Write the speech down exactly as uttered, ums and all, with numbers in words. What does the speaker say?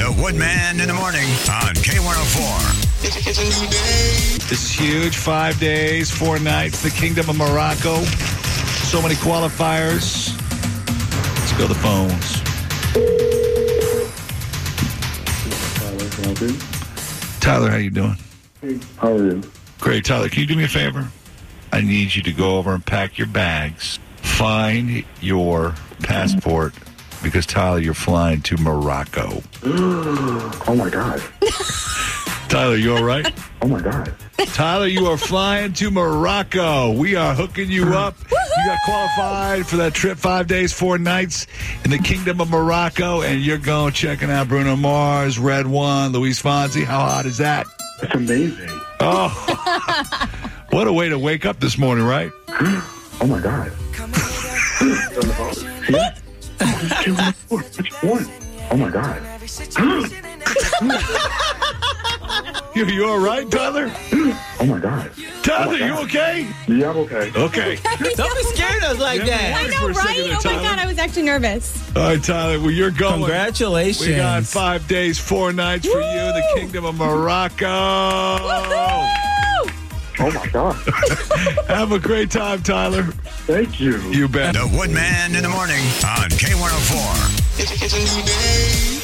The Woodman in the morning on K one oh four. It's a new day. This is huge. Five days, four nights. The Kingdom of Morocco. So many qualifiers. Let's go to the phones. Tyler, how you doing? Hey, how are you? Great. Tyler, can you do me a favor? I need you to go over and pack your bags. Find your passport because, Tyler, you're flying to Morocco. Oh, my God. Tyler, you all right? Oh, my God. Tyler, you are flying to Morocco. We are hooking you up. You got qualified for that trip, five days, four nights in the Kingdom of Morocco, and you're going checking out Bruno Mars, Red One, Luis Fonsi. How hot is that? It's amazing. Oh, what a way to wake up this morning, right? Oh, my God. Yeah. Which one? Oh, my God. You, you all right, Tyler? Oh, my God. Tyler, you okay? Yeah, I'm okay. Okay. Don't be scared of us like that. I know, For a right? second there, Oh, my Tyler. God, I was actually nervous. All right, Tyler, well, you're going. Congratulations. We got five days, four nights for you in the Kingdom of Morocco. Oh, my God. Have a great time, Tyler. Thank you. You bet. The Woodman in the morning on K one oh four. It's a new day.